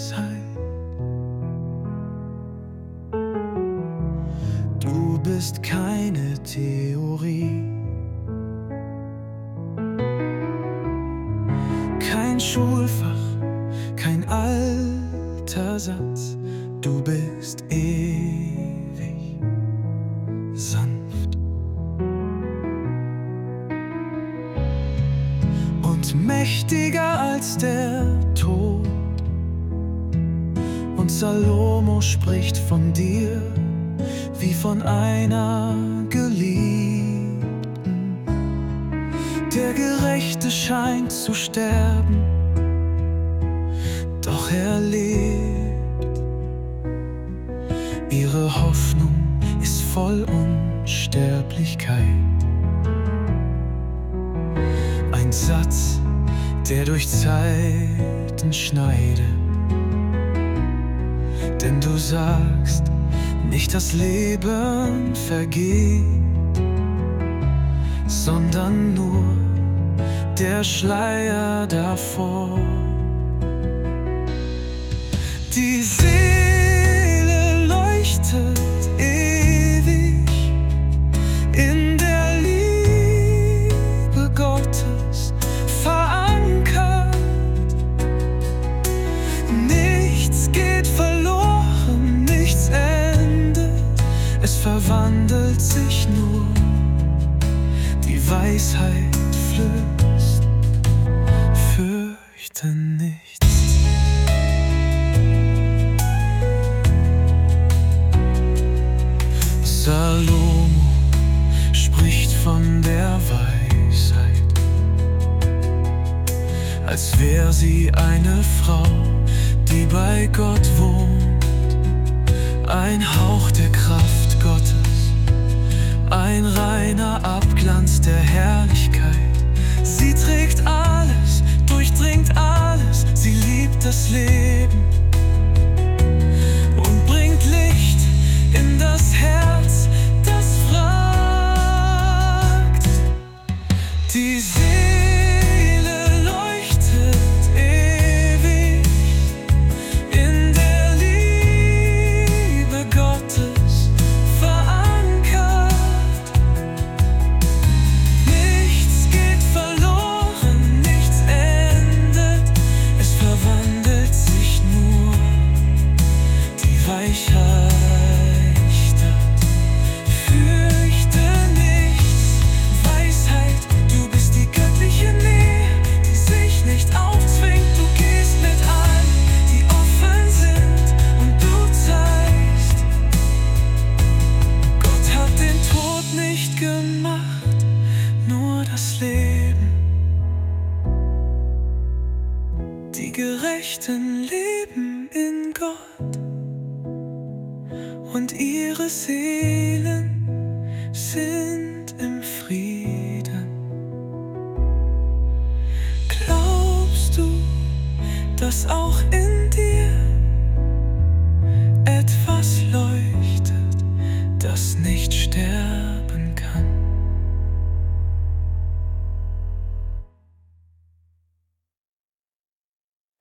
Weisheit. Du bist keine Theorie, kein Schulfach, kein alter Satz. Du bist ewig sanft und mächtiger als der Tod. Und Salomo spricht von dir wie von einer Geliebten. Der Gerechte scheint zu sterben, doch er lebt. Ihre Hoffnung ist voll Unsterblichkeit. Ein Satz, der durch Zeiten schneidet. Denn du sagst, nicht das Leben vergeht, sondern nur der Schleier davor. Die Seele leuchtet ewig in der Liebe Gottes verankert. Nichts geht verloren, nichts endet, es verwandelt sich nur. Die Weisheit flößt, fürchte nichts. Salomo spricht von der Weisheit, als wär sie eine Frau, die bei Gott wohnt. Ein Hauch der Kraft Gottes, ein reiner Abglanz der Herrlichkeit. Sie trägt alles, durchdringt alles, sie liebt das Leben und bringt Licht in das Herz, das fragt. Die Seele leuchtet ewig in der Liebe Gottes verankert. Nichts geht verloren, nichts endet, es verwandelt sich nur. Die Weichheit Gerechten leben in Gott und ihre Seelen sind im Frieden. Glaubst du, dass auch